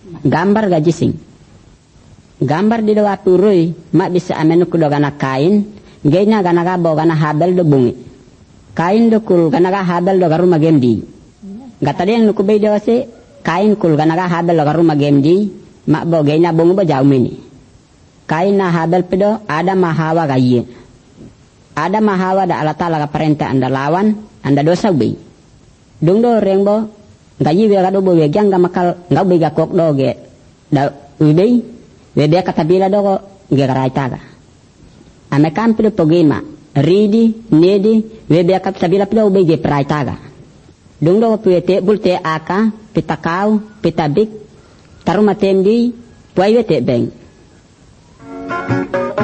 gambar gajising. Gambar di doa turui mak bisa amenu kudo gana kain, gena gana ga bo gana Habel do bungi. Kain do kul gana ga Habel do garuma gemdi. Gata den nuku be do se kain kul gana ga Habel do garuma gemdi, mak bo gena bungi bo jaumini. Kain na Habel pedo ada mahawa gaye. Ada mahawa da Allah Taala ga perintah anda lawan, anda dosa ubi. Dung do rengbo gayi we ga do bo we gyang ga makal ga ubi ga kok do ge. Da ubi Webe katabila dogo ngegaraitaga. Ame kampilo pogema ridi nedi webe katabila pilo ubege praitaga. Dung dogo puete bulte aka pitakau pitabik taruma temdi puai wete beng.